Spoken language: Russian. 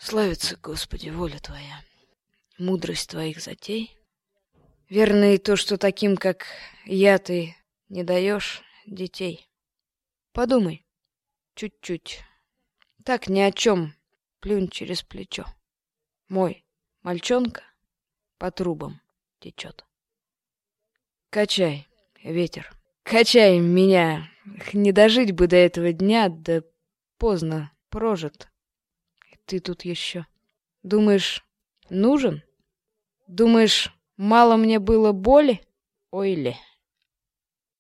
Славится, Господи, воля Твоя, мудрость Твоих затей. Верно и то, что таким, как я, Ты не даешь детей. Подумай, чуть-чуть, так ни о чем, плюнь через плечо. Мой мальчонка по трубам течет. Качай, ветер, качай меня, не дожить бы до этого дня, да поздно прожит. Ты тут еще. Думаешь, нужен? Думаешь, мало мне было боли? Ой ли.